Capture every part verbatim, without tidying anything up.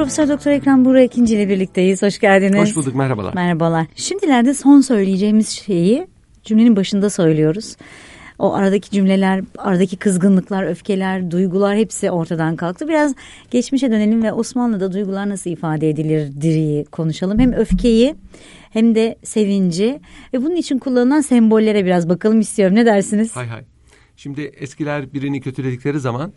Profesör Doktor Ekrem Buğra İkinci ile birlikteyiz. Hoş geldiniz. Hoş bulduk, merhabalar. Merhabalar. Şimdilerde son söyleyeceğimiz şeyi cümlenin başında söylüyoruz. O aradaki cümleler, aradaki kızgınlıklar, öfkeler, duygular hepsi ortadan kalktı. Biraz geçmişe dönelim ve Osmanlı'da duygular nasıl ifade edilirdir konuşalım. Hem öfkeyi hem de sevinci ve bunun için kullanılan sembollere biraz bakalım istiyorum. Ne dersiniz? Hay hay. Şimdi eskiler birini kötüledikleri zaman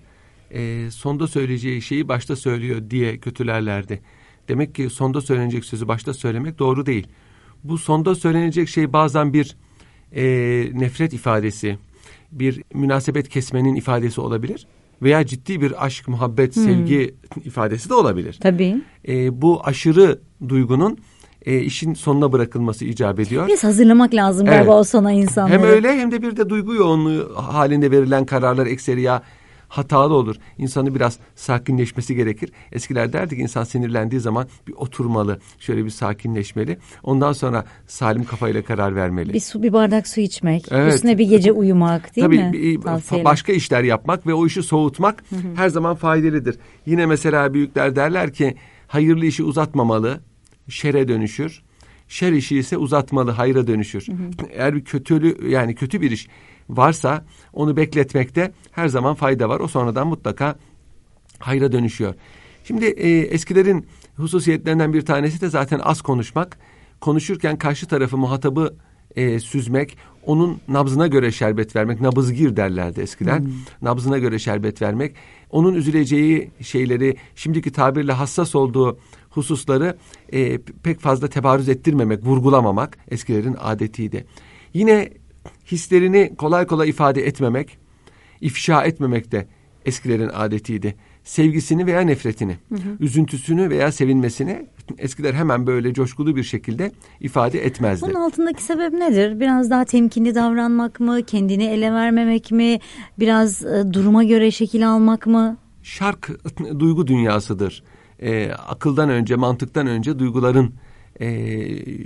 e, sonda söyleyeceği şeyi başta söylüyor diye kötülerlerdi. Demek ki sonda söylenecek sözü başta söylemek doğru değil. Bu sonda söylenecek şey bazen bir e, nefret ifadesi, bir münasebet kesmenin ifadesi olabilir. Veya ciddi bir aşk, muhabbet, hmm. sevgi ifadesi de olabilir. Tabii. E, bu aşırı duygunun e, işin sonuna bırakılması icap ediyor. Biz hazırlamak lazım evet. galiba o sona insanları. Hem öyle hem de bir de duygu yoğunluğu halinde verilen kararlar ekseriya hatalı olur. İnsanın biraz sakinleşmesi gerekir. Eskiler derdi ki insan sinirlendiği zaman bir oturmalı, şöyle bir sakinleşmeli. Ondan sonra salim kafayla karar vermeli. Bir su, bir bardak su içmek, evet. üstüne bir gece uyumak değil Tabii, mi? Bir, Tavsiyeler. Başka işler yapmak ve o işi soğutmak hı hı. her zaman faydalıdır. Yine mesela büyükler derler ki hayırlı işi uzatmamalı, şere dönüşür. Şer işi ise uzatmalı, hayra dönüşür. Hı hı. Eğer bir kötülü yani kötü bir iş varsa onu bekletmekte her zaman fayda var. O sonradan mutlaka hayra dönüşüyor. Şimdi e, eskilerin hususiyetlerinden bir tanesi de zaten az konuşmak. Konuşurken karşı tarafı muhatabı e, süzmek, onun nabzına göre şerbet vermek. Nabızgir derlerdi eskiden. Hmm. Nabzına göre şerbet vermek. Onun üzüleceği şeyleri, şimdiki tabirle hassas olduğu hususları e, pek fazla tebarüz ettirmemek, vurgulamamak eskilerin adetiydi. Yine hislerini kolay kolay ifade etmemek, ifşa etmemek de eskilerin adetiydi. Sevgisini veya nefretini, hı hı. üzüntüsünü veya sevinmesini eskiler hemen böyle coşkulu bir şekilde ifade etmezdi. Bunun altındaki sebep nedir? Biraz daha temkinli davranmak mı, kendini ele vermemek mi, biraz e, duruma göre şekil almak mı? Şark duygu dünyasıdır. E, akıldan önce, mantıktan önce duyguların e,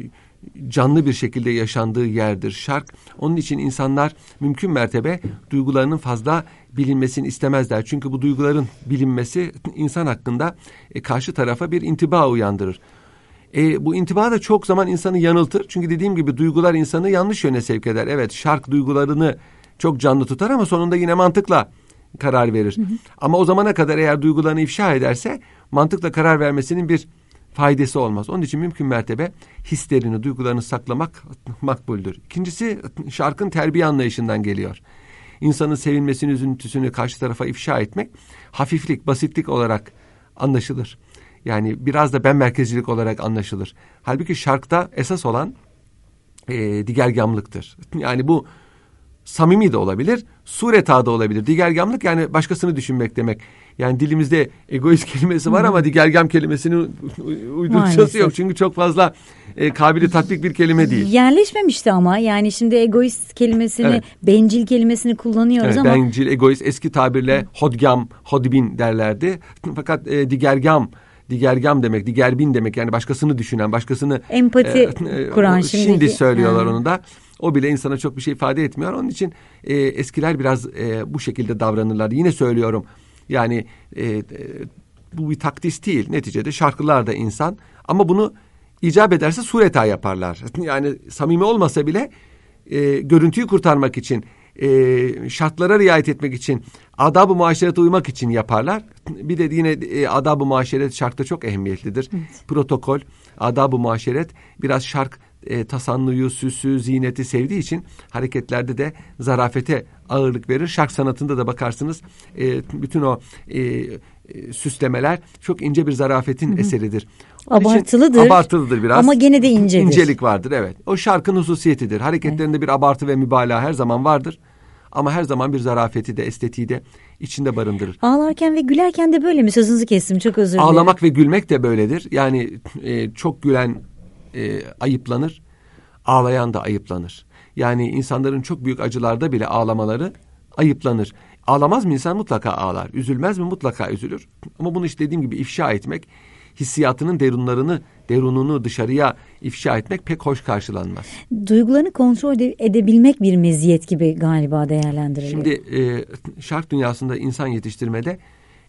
canlı bir şekilde yaşandığı yerdir şark. Onun için insanlar mümkün mertebe duygularının fazla bilinmesini istemezler. Çünkü bu duyguların bilinmesi insan hakkında e, karşı tarafa bir intiba uyandırır. E, bu intiba da çok zaman insanı yanıltır. Çünkü dediğim gibi duygular insanı yanlış yöne sevk eder. Evet, şark duygularını çok canlı tutar ama sonunda yine mantıkla karar verir. Hı hı. Ama o zamana kadar eğer duygularını ifşa ederse mantıkla karar vermesinin bir faydası olmaz. Onun için mümkün mertebe hislerini, duygularını saklamak makbuldür. İkincisi şarkın terbiye anlayışından geliyor. İnsanın sevinmesini, üzüntüsünü karşı tarafa ifşa etmek hafiflik, basitlik olarak anlaşılır. Yani biraz da ben merkezcilik olarak anlaşılır. Halbuki şarkta esas olan e, digergamlıktır. Yani bu samimi de olabilir, sureta da olabilir. Digergamlık yani başkasını düşünmek demek. Yani dilimizde egoist kelimesi var, hı, ama digergam kelimesinin uyduruşası yok. Çünkü çok fazla e, kabili tatbik bir kelime değil. Yerleşmemişti ama yani şimdi egoist kelimesini, evet, bencil kelimesini kullanıyoruz, evet, ama. Bencil, egoist, eski tabirle hı, hodgam, hodbin derlerdi. Fakat e, digergam, digergam demek, digerbin demek, yani başkasını düşünen, başkasını empati e, kuran e, şimdi. Şimdi söylüyorlar, ha, onu da. O bile insana çok bir şey ifade etmiyor. Onun için e, eskiler biraz e, bu şekilde davranırlar. Yine söylüyorum. Yani e, e, bu bir takdis değil. Neticede şarkılar da insan. Ama bunu icap ederse sureta yaparlar. Yani samimi olmasa bile e, görüntüyü kurtarmak için, e, şartlara riayet etmek için, adab-ı muaşerete uymak için yaparlar. Bir de yine e, adab-ı muaşeret şarkta çok ehemmiyetlidir. Evet. Protokol, adab-ı muaşeret biraz şark e, tasannuyu, süsü, ziyneti sevdiği için hareketlerde de zarafete ağırlık verir. Şark sanatında da bakarsınız e, bütün o e, e, süslemeler çok ince bir zarafetin, hı hı, eseridir. Onun abartılıdır. Abartılıdır biraz. Ama gene de incedir. İncelik vardır, evet. O şarkın hususiyetidir. Hareketlerinde, evet, bir abartı ve mübalağa her zaman vardır. Ama her zaman bir zarafeti de, estetiği de içinde barındırır. Ağlarken ve gülerken de böyle mi? Sözünüzü kestim, çok özür dilerim. Ağlamak ve gülmek de böyledir. Yani e, çok gülen e, ayıplanır, ağlayan da ayıplanır. Yani insanların çok büyük acılarda bile ağlamaları ayıplanır. Ağlamaz mı insan? Mutlaka ağlar. Üzülmez mi? Mutlaka üzülür. Ama bunu işte dediğim gibi ifşa etmek, hissiyatının derunlarını, derununu dışarıya ifşa etmek pek hoş karşılanmaz. Duygularını kontrol edebilmek bir meziyet gibi galiba değerlendiriliyor. Şimdi e, şark dünyasında insan yetiştirmede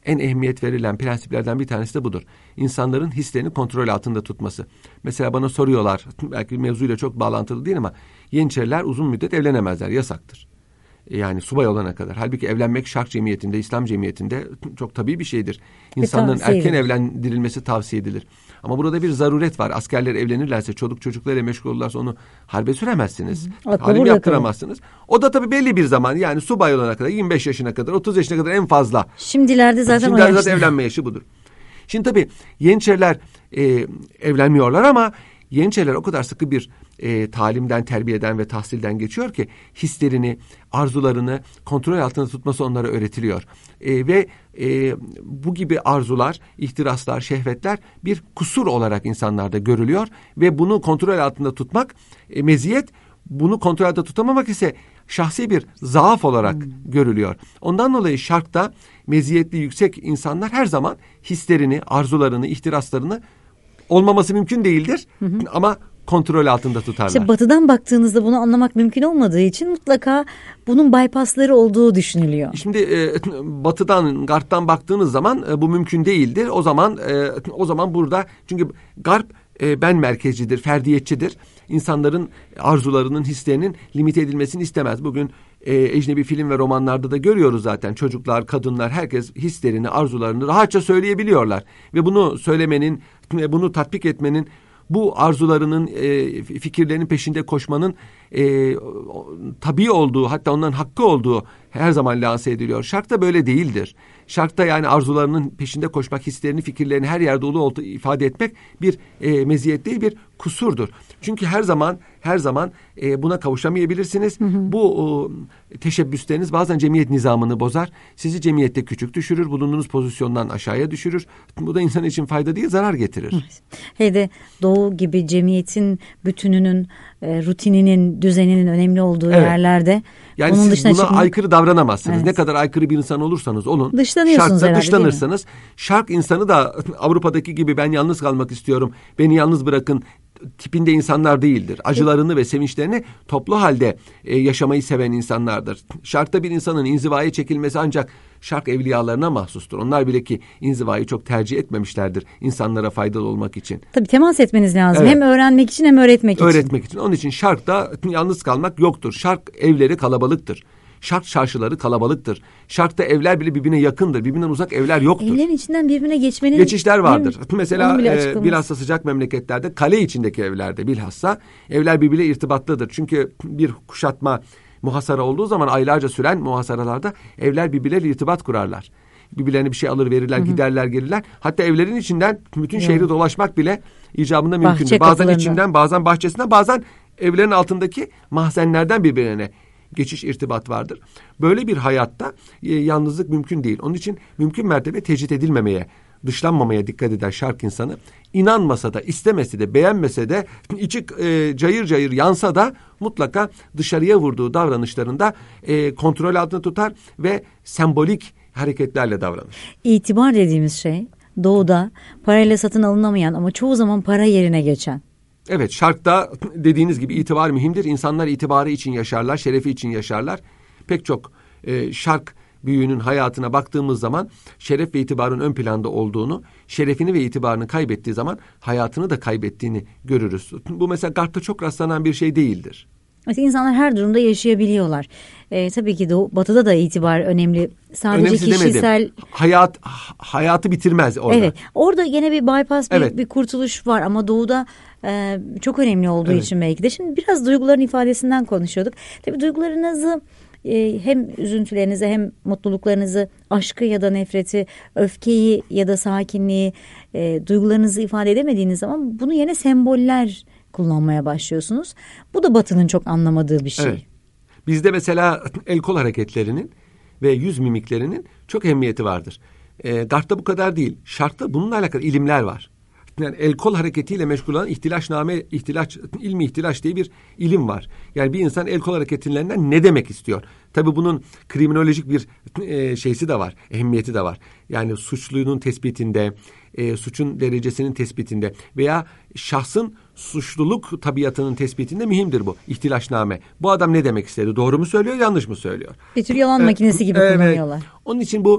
en ehemmiyet verilen prensiplerden bir tanesi de budur. İnsanların hislerini kontrol altında tutması. Mesela bana soruyorlar, belki mevzuyla çok bağlantılı değil ama Yeniçeriler uzun müddet evlenemezler, yasaktır. Yani subay olana kadar. Halbuki evlenmek şark cemiyetinde, İslam cemiyetinde çok tabii bir şeydir. İnsanların erken edilir. evlendirilmesi tavsiye edilir. Ama burada bir zaruret var. Askerler evlenirlerse, çoluk çocuklarla meşgul olurlarsa onu harbe süremezsiniz. Halim yaptıramazsınız. O da tabii belli bir zaman, yani subay olana kadar, yirmi beş yaşına kadar, otuz yaşına kadar en fazla. Şimdilerde zaten Şimdilerde o zaten evlenme yaşı budur. Şimdi tabii Yeniçeriler e, evlenmiyorlar ama Yeniçeriler o kadar sıkı bir e, talimden, terbiyeden ve tahsilden geçiyor ki hislerini, arzularını kontrol altında tutması onlara öğretiliyor. E, ve e, bu gibi arzular, ihtiraslar, şehvetler bir kusur olarak insanlarda görülüyor ve bunu kontrol altında tutmak e, meziyet, bunu kontrol altında tutamamak ise şahsi bir zaaf olarak hmm. görülüyor. Ondan dolayı şarkta meziyetli, yüksek insanlar her zaman hislerini, arzularını, ihtiraslarını olmaması mümkün değildir hı hı. ama kontrol altında tutarlar. İşte batıdan baktığınızda bunu anlamak mümkün olmadığı için mutlaka bunun bypassları olduğu düşünülüyor. Şimdi e, batıdan, garptan baktığınız zaman e, bu mümkün değildir. O zaman e, o zaman burada, çünkü garp e, ben merkezcidir, ferdiyetçidir. İnsanların arzularının, hislerinin limite edilmesini istemez. Bugün e, ecnebi film ve romanlarda da görüyoruz zaten. Çocuklar, kadınlar, herkes hislerini, arzularını rahatça söyleyebiliyorlar. Ve bunu söylemenin, bunu tatbik etmenin, bu arzularının, e, fikirlerinin peşinde koşmanın e, tabii olduğu, hatta onların hakkı olduğu her zaman lanse ediliyor. Şarkta böyle değildir. Şarkta yani arzularının peşinde koşmak, hislerini, fikirlerini her yerde ulu olduğu ifade etmek bir e, meziyet değil, bir kusurdur. Çünkü her zaman her zaman e, buna kavuşamayabilirsiniz. Hı hı. Bu o, teşebbüsleriniz bazen cemiyet nizamını bozar. Sizi cemiyette küçük düşürür, bulunduğunuz pozisyondan aşağıya düşürür. Bu da insan için fayda değil, zarar getirir. Hele Doğu gibi cemiyetin bütününün, e, rutininin, düzeninin önemli olduğu evet. yerlerde. Yani onun siz buna çıkmak... aykırı davranamazsınız. Evet. Ne kadar aykırı bir insan olursanız olun. Dışlanıyorsunuz Şarkta herhalde, dışlanırsanız. Şark insanı da Avrupa'daki gibi ben yalnız kalmak istiyorum, beni yalnız bırakın tipinde insanlar değildir. Acılarını ve sevinçlerini toplu halde e, yaşamayı seven insanlardır. Şarkta bir insanın inzivaya çekilmesi ancak şark evliyalarına mahsustur. Onlar bile ki inzivayı çok tercih etmemişlerdir insanlara faydalı olmak için. Tabii temas etmeniz lazım. Evet. Hem öğrenmek için hem öğretmek için. Öğretmek için. Onun için şarkta yalnız kalmak yoktur. Şark evleri kalabalıktır. Şark çarşıları kalabalıktır. Şarkta evler bile birbirine yakındır. Birbirinden uzak evler yoktur. Evlerin içinden birbirine geçmenin... Geçişler vardır. Mesela e, bilhassa sıcak memleketlerde, kale içindeki evlerde bilhassa evler birbiriyle irtibatlıdır. Çünkü bir kuşatma, muhasara olduğu zaman aylarca süren muhasaralarda evler birbirleriyle irtibat kurarlar. Birbirlerine bir şey alır verirler, hı hı. giderler gelirler. Hatta evlerin içinden bütün evet. şehri dolaşmak bile icabında mümkündür. Bazen içinden, bazen bahçesinden, bazen evlerin altındaki mahzenlerden birbirine geçiş, irtibat vardır. Böyle bir hayatta e, yalnızlık mümkün değil. Onun için mümkün mertebe tecrit edilmemeye, dışlanmamaya dikkat eden şark insanı, inanmasa da, istemese de, beğenmese de, içi e, cayır cayır yansa da mutlaka dışarıya vurduğu davranışlarında e, kontrol altında tutar ve sembolik hareketlerle davranır. İtibar dediğimiz şey doğuda parayla satın alınamayan ama çoğu zaman para yerine geçen. Evet, şarkta dediğiniz gibi itibar mühimdir. İnsanlar itibarı için yaşarlar, şerefi için yaşarlar. Pek çok e, şark büyüğünün hayatına baktığımız zaman şeref ve itibarın ön planda olduğunu, şerefini ve itibarını kaybettiği zaman hayatını da kaybettiğini görürüz. Bu mesela Garp'ta çok rastlanan bir şey değildir. Mesela insanlar her durumda yaşayabiliyorlar. Ee, tabii ki de Batı'da da itibar önemli. Sadece Önemsiz kişisel... Demedim. Hayat, hayatı bitirmez orada. Evet. Orada gene bir bypass, bir, evet. bir kurtuluş var ama Doğu'da e, çok önemli olduğu evet. için belki de. Şimdi biraz duyguların ifadesinden konuşuyorduk. Tabii duygularınızı e, hem üzüntülerinizi hem mutluluklarınızı, aşkı ya da nefreti, öfkeyi ya da sakinliği, e, duygularınızı ifade edemediğiniz zaman bunu yine semboller kullanmaya başlıyorsunuz. Bu da Batı'nın çok anlamadığı bir şey. Evet. Bizde mesela el kol hareketlerinin ve yüz mimiklerinin çok ehemmiyeti vardır. E, Garp'ta bu kadar değil. Şark'ta bununla alakalı ilimler var. Yani el kol hareketiyle meşgul olan ihtilaçname, ihtilaç, ilmi ihtilaç diye bir ilim var. Yani bir insan el kol hareketlerinden ne demek istiyor? Tabii bunun kriminolojik bir e, şeysi de var, ehemmiyeti de var. Yani suçlunun tespitinde, e, suçun derecesinin tespitinde veya şahsın suçluluk tabiatının tespitinde mühimdir bu ihtilaçname. Bu adam ne demek istedi? Doğru mu söylüyor, yanlış mı söylüyor? Bir tür yalan ee, makinesi gibi evet. kullanıyorlar. Onun için bu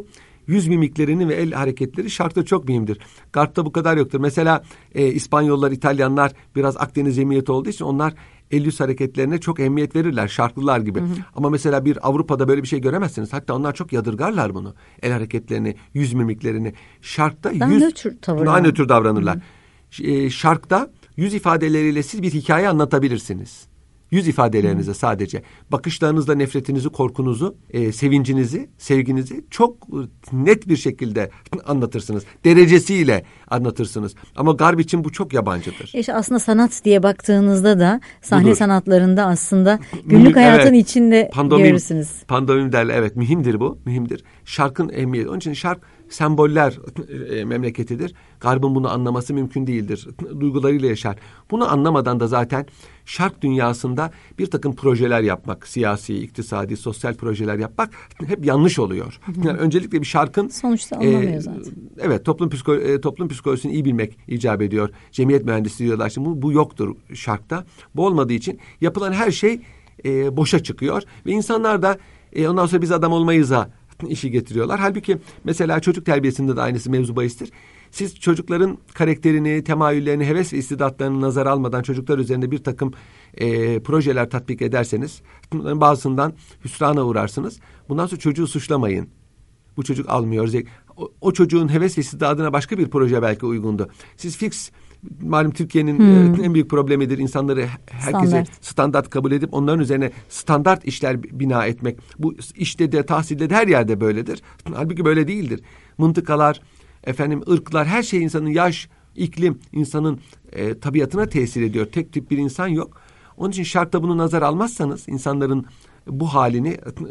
yüz mimiklerini ve el hareketleri şarkta çok mühimdir. Garp'ta bu kadar yoktur. Mesela e, İspanyollar, İtalyanlar biraz Akdeniz cemiyeti olduğu için onlar el yüz hareketlerine çok ehemmiyet verirler. Şarklılar gibi. Hı hı. Ama mesela bir Avrupa'da böyle bir şey göremezsiniz. Hatta onlar çok yadırgarlar bunu. El hareketlerini, yüz mimiklerini. Şarkta daha yüz nötr tavırlar. Daha nötr davranırlar. Hı hı. E, şarkta yüz ifadeleriyle siz bir hikaye anlatabilirsiniz. Yüz ifadelerinize hmm. sadece. Bakışlarınızla nefretinizi, korkunuzu, e, sevincinizi, sevginizi çok net bir şekilde anlatırsınız. Derecesiyle anlatırsınız. Ama Garp için bu çok yabancıdır. İşte aslında sanat diye baktığınızda da sahne Budur. sanatlarında aslında günlük Mühim, hayatın evet. içinde pandomim, görürsünüz. Pandomim derler. Evet, mühimdir bu. Mühimdir. Şarkın ehemmiyeti. Onun için şark semboller e, memleketidir. Garp'ın bunu anlaması mümkün değildir. Duygularıyla yaşar. Bunu anlamadan da zaten şark dünyasında bir takım projeler yapmak, siyasi, iktisadi, sosyal projeler yapmak hep yanlış oluyor. Yani öncelikle bir şarkın sonuçta anlamıyor e, zaten. Evet, toplum psiko, e, toplum psikolojisini iyi bilmek icap ediyor. Cemiyet mühendisliği diyorlar. Şimdi bu, bu yoktur şarkta. Bu olmadığı için yapılan her şey e, boşa çıkıyor ve insanlar da e, ondan sonra biz adam olmayız'a işi getiriyorlar. Halbuki mesela çocuk terbiyesinde de aynısı mevzu bahistir. Siz çocukların karakterini, temayüllerini, heves ve istidatlarını nazara almadan çocuklar üzerinde bir takım e, projeler tatbik ederseniz bunların bazısından hüsrana uğrarsınız. Bundan sonra çocuğu suçlamayın. Bu çocuk almıyor. O, o çocuğun heves ve istidadına başka bir proje belki uygundu. Siz fix, malum Türkiye'nin hmm. en büyük problemidir. İnsanları herkese standart. standart kabul edip onların üzerine standart işler bina etmek. Bu işte de, tahsilde de her yerde böyledir. Halbuki böyle değildir. Mıntıkalar, efendim ırklar, her şey insanın yaş, iklim, insanın e, tabiatına tesir ediyor. Tek tip bir insan yok. Onun için şarkta bunu nazar almazsanız, insanların bu halini,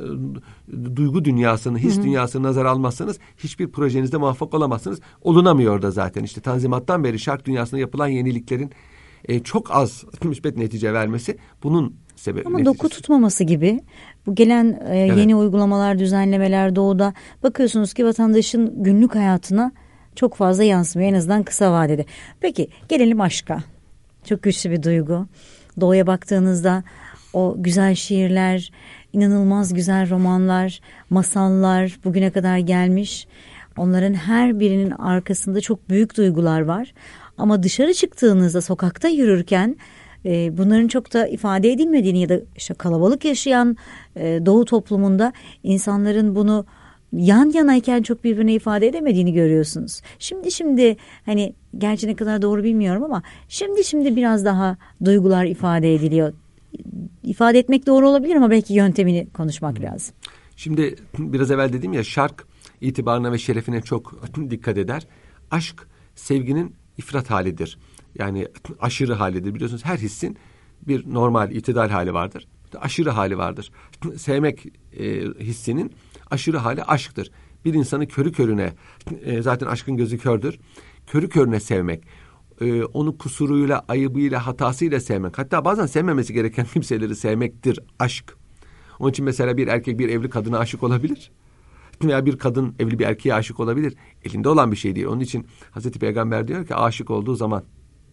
e, duygu dünyasını, his Hı-hı. dünyasını nazar almazsanız hiçbir projenizde muvaffak olamazsınız. Olunamıyor da zaten işte Tanzimat'tan beri şark dünyasında yapılan yeniliklerin e, çok az müsbet netice vermesi bunun sebebi. Ama neticesi. Doku tutmaması gibi bu gelen e, evet. yeni uygulamalar, düzenlemeler doğuda bakıyorsunuz ki vatandaşın günlük hayatına çok fazla yansımıyor, en azından kısa vadede. Peki gelelim aşka. Çok güçlü bir duygu. Doğuya baktığınızda o güzel şiirler, inanılmaz güzel romanlar, masallar bugüne kadar gelmiş. Onların her birinin arkasında çok büyük duygular var. Ama dışarı çıktığınızda, sokakta yürürken e, bunların çok da ifade edilmediğini ya da işte kalabalık yaşayan e, Doğu toplumunda insanların bunu yan yanayken çok birbirine ifade edemediğini görüyorsunuz. Şimdi şimdi hani gerçi ne kadar doğru bilmiyorum ama şimdi şimdi biraz daha duygular ifade ediliyor. İfade etmek doğru olabilir ama belki yöntemini konuşmak hmm. lazım. Şimdi biraz evvel dedim ya, şark itibarına ve şerefine çok dikkat eder. Aşk sevginin ifrat halidir. Yani aşırı halidir. Biliyorsunuz her hissin bir normal, itidal hali vardır. Aşırı hali vardır. Sevmek e, hissinin aşırı hali aşktır. Bir insanı körü körüne, e, zaten aşkın gözü kördür. Körü körüne sevmek, e, onu kusuruyla, ayıbıyla, hatasıyla sevmek. Hatta bazen sevmemesi gereken kimseleri sevmektir aşk. Onun için mesela bir erkek bir evli kadına aşık olabilir. Veya bir kadın evli bir erkeğe aşık olabilir. Elinde olan bir şey değil. Onun için Hazreti Peygamber diyor ki aşık olduğu zaman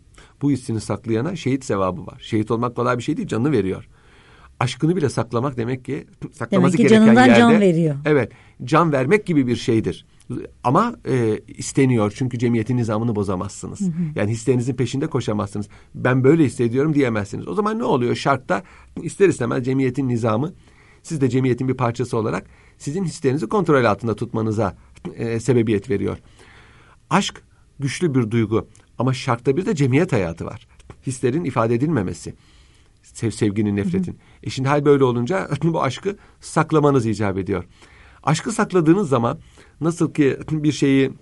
bu hissini saklayana şehit sevabı var. Şehit olmak kolay bir şey değil, canını veriyor. Aşkını bile saklamak demek ki saklaması demek ki gereken yerde. Can veriyor. Evet, can vermek gibi bir şeydir. Ama e, isteniyor çünkü cemiyetin nizamını bozamazsınız. Hı hı. Yani hislerinizin peşinde koşamazsınız. Ben böyle hissediyorum diyemezsiniz. O zaman ne oluyor? Şartta ister istemez cemiyetin nizamı, siz de cemiyetin bir parçası olarak sizin hislerinizi kontrol altında tutmanıza e, sebebiyet veriyor. Aşk güçlü bir duygu ama şartta bir de cemiyet hayatı var. Hislerin ifade edilmemesi. Sev, sevginin, nefretin. Hı hı. E şimdi hal böyle olunca bu aşkı saklamanız icap ediyor. Aşkı sakladığınız zaman nasıl ki bir şeyi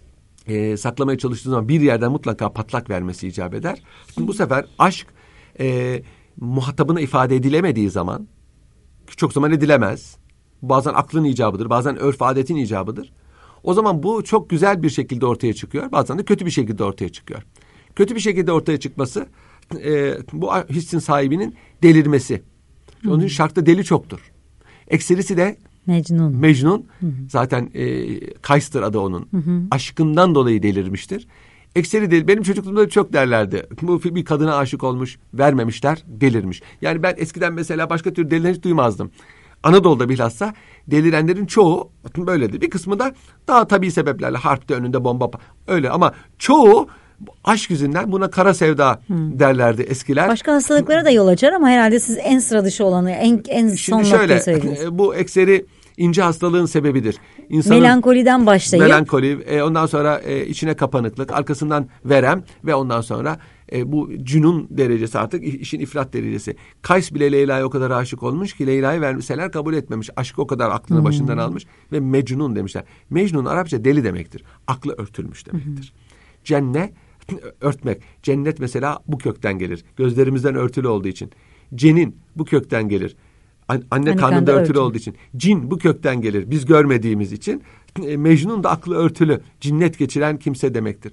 e, saklamaya çalıştığınız zaman bir yerden mutlaka patlak vermesi icap eder. Bu sefer aşk e, muhatabına ifade edilemediği zaman, çok zaman edilemez. Bazen aklın icabıdır, bazen örf adetin icabıdır. O zaman bu çok güzel bir şekilde ortaya çıkıyor. Bazen de kötü bir şekilde ortaya çıkıyor. Kötü bir şekilde ortaya çıkması e, bu hissin sahibinin delirmesi. Hı. Onun için şarkta deli çoktur. Ekserisi de Mecnun. Mecnun. Hı hı. Zaten e, Kays'tır adı onun. Hı hı. Aşkından dolayı delirmiştir. Ekseri deli. Benim çocukluğumda çok derlerdi. Bu bir kadına aşık olmuş, vermemişler, delirmiş. Yani ben eskiden mesela başka tür deliler hiç duymazdım. Anadolu'da bilhassa delirenlerin çoğu böyledir. Bir kısmı da daha tabii sebeplerle, harpte önünde bomba öyle, ama çoğu aşk yüzünden, buna kara sevda hmm. derlerdi eskiler. Başka hastalıklara da yol açar ama herhalde siz en sıra dışı olanı, en, en son noktayı söylediniz. Bu ekseri ince hastalığın sebebidir. İnsanın melankoliden başlayıp. Melankoli, e, ondan sonra e, içine kapanıklık, arkasından verem ve ondan sonra e, bu cünun derecesi, artık işin ifrat derecesi. Kays bile Leyla'ya o kadar aşık olmuş ki Leyla'yı vermişseler kabul etmemiş. Aşkı o kadar aklını hmm. başından almış ve Mecnun demişler. Mecnun Arapça deli demektir. Aklı örtülmüş demektir. Hmm. Cennet örtmek. Cennet mesela bu kökten gelir. Gözlerimizden örtülü olduğu için. Cenin bu kökten gelir. Anne, Anne karnında örtülü, örtülü olduğu için. Cin bu kökten gelir. Biz görmediğimiz için. Mecnun da aklı örtülü, cinnet geçiren kimse demektir.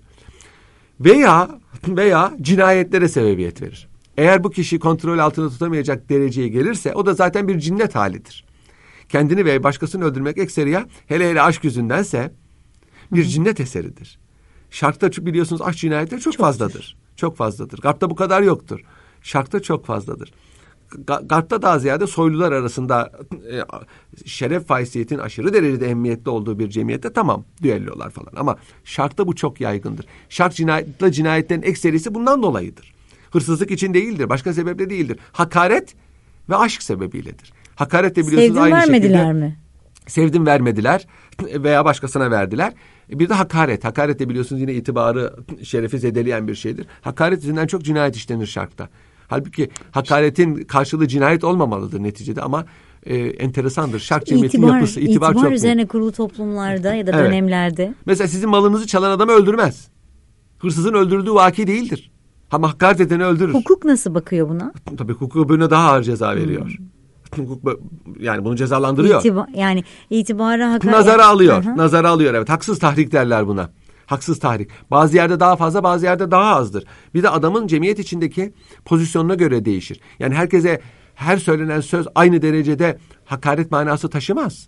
Veya veya cinayetlere sebebiyet verir. Eğer bu kişi kontrol altında tutamayacak dereceye gelirse, o da zaten bir cinnet halidir. Kendini ve başkasını öldürmek ekseriya, hele hele aşk yüzündense bir Hı-hı. cinnet eseridir. Şarkta biliyorsunuz aşk cinayetleri çok, çok fazladır. Çok fazladır. Garp'ta bu kadar yoktur. Şarkta çok fazladır. Garp'ta daha ziyade soylular arasında e, şeref haysiyetin aşırı derecede ehemmiyetli olduğu bir cemiyette tamam düellolar falan. Ama Şark'ta bu çok yaygındır. Şark cinayetli cinayetlerin ekserisi bundan dolayıdır. Hırsızlık için değildir. Başka sebeple değildir. Hakaret ve aşk sebebiyledir. Hakaret de biliyorsunuz Sevdim aynı şekilde. Sevdim vermediler mi? Sevdim vermediler veya başkasına verdiler. Bir de hakaret. Hakaret de biliyorsunuz yine itibarı, şerefi zedeleyen bir şeydir. Hakaret yüzünden çok cinayet işlenir Şark'ta. Halbuki hakaretin karşılığı cinayet olmamalıdır neticede, ama e, enteresandır. Şark cemiyetin itibar, yapısı, itibar, itibar çok üzerine büyük. kurulu toplumlarda ya da evet. dönemlerde. Mesela sizin malınızı çalan adamı öldürmez. Hırsızın öldürdüğü vaki değildir. Ama hakaret edeni öldürür. Hukuk nasıl bakıyor buna? Tabii hukuk buna daha ağır ceza veriyor. Hmm. Hukuk yani bunu cezalandırıyor. İtiba, yani itibara hakaret. Nazara alıyor. Hı-hı. Nazara alıyor evet. Haksız tahrik derler buna. Haksız tahrik. Bazı yerde daha fazla, bazı yerde daha azdır. Bir de adamın cemiyet içindeki pozisyonuna göre değişir. Yani herkese her söylenen söz aynı derecede hakaret manası taşımaz.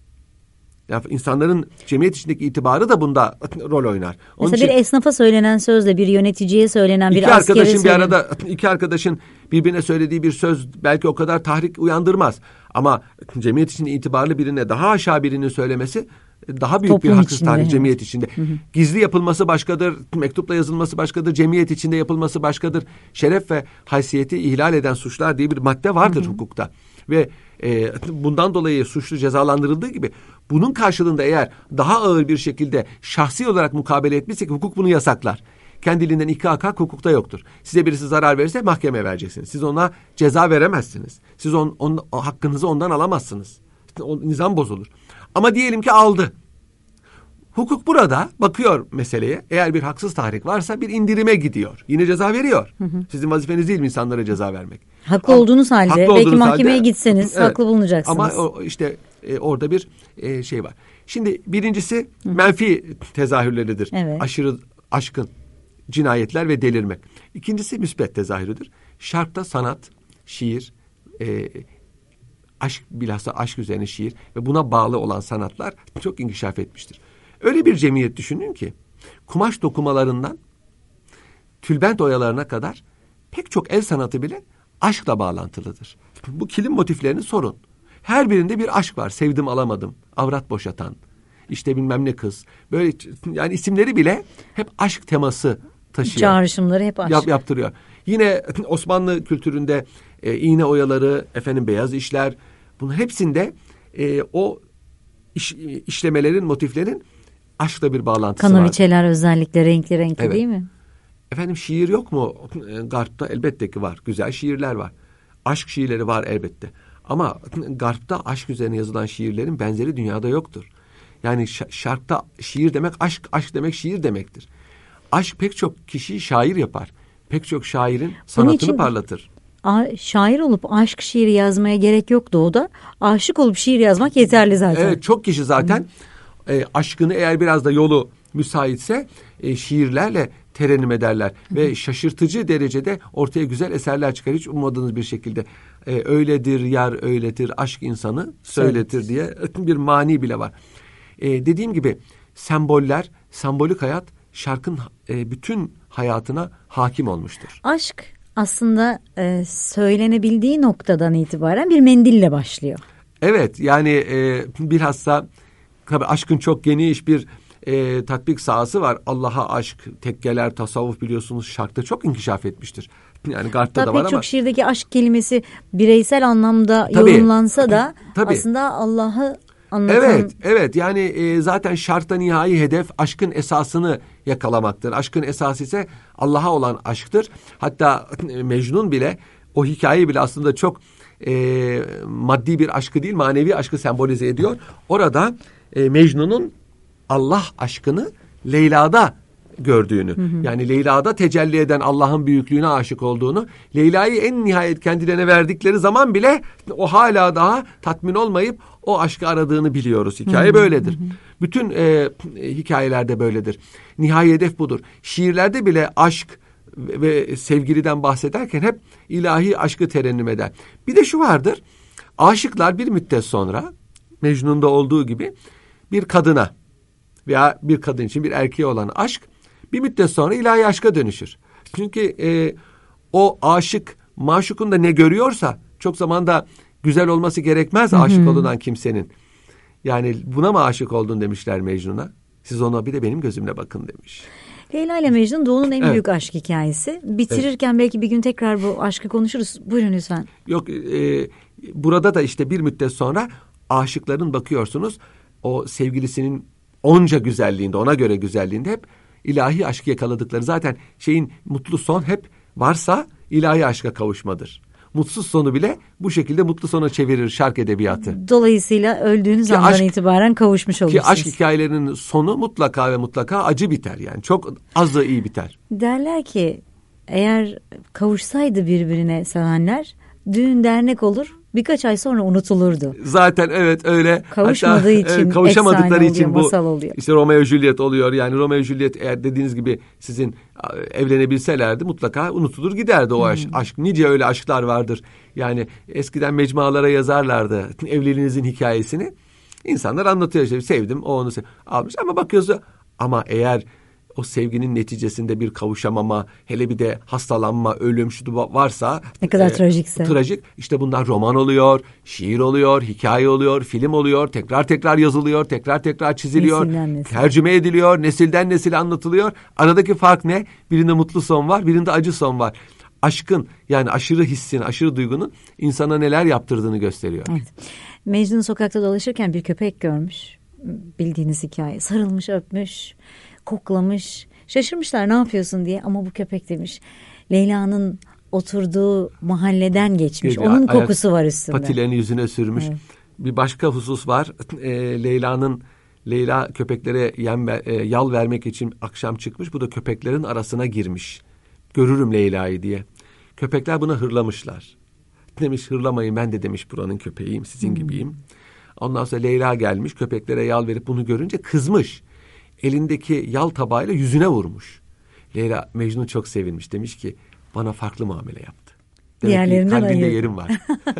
Yani insanların cemiyet içindeki itibarı da bunda rol oynar. Onun Mesela bir esnafa söylenen sözle bir yöneticiye söylenen, bir askere söylenen. İki arkadaşın bir arada, iki arkadaşın birbirine söylediği bir söz belki o kadar tahrik uyandırmaz. Ama cemiyet içinde itibarlı birine daha aşağı birinin söylemesi daha büyük Toplum bir haksız tahrik evet. cemiyet içinde. Hı hı. Gizli yapılması başkadır, mektupla yazılması başkadır, cemiyet içinde yapılması başkadır. Şeref ve haysiyeti ihlal eden suçlar diye bir madde vardır hı hı. hukukta. Ve e, bundan dolayı suçlu cezalandırıldığı gibi bunun karşılığında eğer daha ağır bir şekilde şahsi olarak mukabele etmişsek hukuk bunu yasaklar. Kendiliğinden iki hak hukukta yoktur. Size birisi zarar verirse mahkemeye vereceksiniz. Siz ona ceza veremezsiniz. Siz on, on, o hakkınızı ondan alamazsınız. O nizam bozulur. Ama diyelim ki aldı. Hukuk burada bakıyor meseleye. Eğer bir haksız tahrik varsa bir indirime gidiyor. Yine ceza veriyor. Hı hı. Sizin vazifeniz değil mi insanlara ceza vermek? Haklı Ama, olduğunuz halde haklı belki olduğunuz mahkemeye halde, gitseniz evet, haklı bulunacaksınız. Ama o, işte e, orada bir e, şey var. Şimdi birincisi hı. menfi tezahürleridir. Evet. Aşırı aşkın cinayetler ve delirmek. İkincisi müsbet tezahürüdür. Şarkta sanat, şiir, e, aşk bilhassa aşk üzerine şiir ve buna bağlı olan sanatlar çok inkişaf etmiştir. Öyle bir cemiyet düşünün ki kumaş dokumalarından tülbent oyalarına kadar pek çok el sanatı bile aşkla bağlantılıdır. Bu kilim motiflerini sorun. Her birinde bir aşk var. Sevdim alamadım, avrat boşatan, işte bilmem ne kız. Böyle yani isimleri bile hep aşk teması taşıyor. Çağrışımları hep aşk. Yap, yaptırıyor. Yine Osmanlı kültüründe e, iğne oyaları, efendim beyaz işler, bunun hepsinde e, o iş, işlemelerin, motiflerin aşkla bir bağlantısı var. Kanaviçeler özellikle renkli renkli evet. değil mi? Efendim şiir yok mu? Garp'ta elbette ki var. Güzel şiirler var. Aşk şiirleri var elbette. Ama Garp'ta aşk üzerine yazılan şiirlerin benzeri dünyada yoktur. Yani şarkta şiir demek aşk, aşk demek şiir demektir. Aşk pek çok kişiyi şair yapar. Pek çok şairin sanatını parlatır. Şair olup aşk şiiri yazmaya gerek yok Doğu'da. Aşık olup şiir yazmak yeterli zaten. Evet, çok kişi zaten e, aşkını eğer biraz da yolu müsaitse e, şiirlerle terennüm ederler. Hı. Ve şaşırtıcı derecede ortaya güzel eserler çıkar. Hiç ummadığınız bir şekilde. E, öyledir yar öyledir, aşk insanı söyletir diye bir mani bile var. E, dediğim gibi semboller, sembolik hayat şarkın e, bütün hayatına hakim olmuştur. Aşk aslında e, söylenebildiği noktadan itibaren bir mendille başlıyor. Evet, yani e, bilhassa tabii aşkın çok geniş bir e, tatbik sahası var. Allah'a aşk, tekkeler, tasavvuf biliyorsunuz şarkta çok inkişaf etmiştir. Yani Garp'ta da var pek ama. çok şiirdeki aşk kelimesi bireysel anlamda Tabii, yorumlansa da tabii. aslında Allah'ı anlatan. Evet, evet. Yani e, zaten şartta nihai hedef aşkın esasını yakalamaktır. Aşkın esası ise Allah'a olan aşktır. Hatta e, Mecnun bile, o hikayeyi bile aslında çok e, maddi bir aşkı değil, manevi aşkı sembolize ediyor. Orada e, Mecnun'un Allah aşkını Leyla'da gördüğünü, hı hı. yani Leyla'da tecelli eden Allah'ın büyüklüğüne aşık olduğunu, Leyla'yı en nihayet kendilerine verdikleri zaman bile o hala daha tatmin olmayıp o aşkı aradığını biliyoruz. Hikaye hı hı. böyledir. Hı hı. Bütün e, hikayelerde böyledir. Nihai hedef budur. Şiirlerde bile aşk ve sevgiliden bahsederken hep ilahi aşkı terennüm eder. Bir de şu vardır. Aşıklar bir müddet sonra, Mecnun'da olduğu gibi, bir kadına veya bir kadın için bir erkeğe olan aşk bir müddet sonra ilahi aşka dönüşür. Çünkü e, o aşık maşukun da ne görüyorsa çok zamanda güzel olması gerekmez, hı hı. aşık olunan kimsenin. Yani buna mı aşık oldun demişler Mecnun'a. Siz ona bir de benim gözümle bakın demiş. Leyla ile Mecnun Doğu'nun en evet. büyük aşk hikayesi. Bitirirken evet. belki bir gün tekrar bu aşkı konuşuruz. Buyurun lütfen. Yok e, burada da işte bir müddet sonra aşıkların bakıyorsunuz o sevgilisinin onca güzelliğinde, ona göre güzelliğinde hep ilahi aşkı yakaladıkları. Zaten şeyin mutlu son hep varsa ilahi aşka kavuşmadır. Mutsuz sonu bile bu şekilde mutlu sona çevirir şark edebiyatı. Dolayısıyla öldüğünüz ki andan aşk, itibaren kavuşmuş olursunuz. Ki aşk hikayelerinin sonu mutlaka ve mutlaka acı biter yani. Çok az da iyi biter. Derler ki eğer kavuşsaydı birbirine sevenler düğün dernek olur, birkaç ay sonra unutulurdu. Zaten evet öyle. Kavuşmadığı hatta, için, kavuşamadıkları oluyor, için bu oluyor. işte Romeo Juliet oluyor. Yani Romeo Juliet eğer dediğiniz gibi sizin evlenebilselerdi mutlaka unutulur giderdi o aşk. Hmm. aşk. Nice öyle aşklar vardır. Yani eskiden mecmualara yazarlardı evliliğinizin hikayesini. İnsanlar anlatıyor işte sevdim o onu sev- almış ama bakıyorsun ama eğer o sevginin neticesinde bir kavuşamama, hele bir de hastalanma, ölüm şu varsa ne kadar e, trajikse. Trajik. İşte bunlar roman oluyor, şiir oluyor, hikaye oluyor, film oluyor, tekrar tekrar yazılıyor, tekrar tekrar çiziliyor, nesilden tercüme ediliyor, nesilden nesile anlatılıyor. Aradaki fark ne? Birinde mutlu son var, birinde acı son var. Aşkın yani aşırı hissin, aşırı duygunun insana neler yaptırdığını gösteriyor. Evet. Mecnun sokakta dolaşırken bir köpek görmüş. Bildiğiniz hikaye. Sarılmış, öpmüş, koklamış. Şaşırmışlar ne yapıyorsun diye ama bu köpek demiş. Leyla'nın oturduğu mahalleden geçmiş. Geliyor, onun kokusu ayak, var üstünde. Patilerini yüzüne sürmüş. Evet. Bir başka husus var. E, Leyla'nın Leyla köpeklere yem, e, yal vermek için akşam çıkmış. Bu da köpeklerin arasına girmiş. Görürüm Leyla'yı diye. Köpekler buna hırlamışlar. Demiş hırlamayın ben de demiş buranın köpeğiyim sizin hmm. gibiyim. Ondan sonra Leyla gelmiş köpeklere yal verip bunu görünce kızmış. Elindeki yal tabağıyla yüzüne vurmuş. Leyla Mecnun çok sevinmiş demiş ki bana farklı muamele yaptı. Demek ki kalbinde yerim var.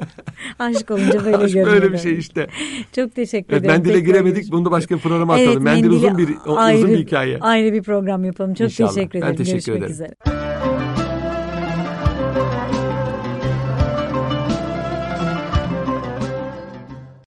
Aşk olunca böyle Aşk görünüyor. Böyle bir şey işte. Çok teşekkür evet, ederim. Mendile giremedik. Bunu da başka bir programa atalım. Evet, mendil uzun bir, ayrı, uzun bir hikaye. Ayrı bir program yapalım. Çok İnşallah. teşekkür ederim. Ben teşekkür Görüşmek ederim. üzere.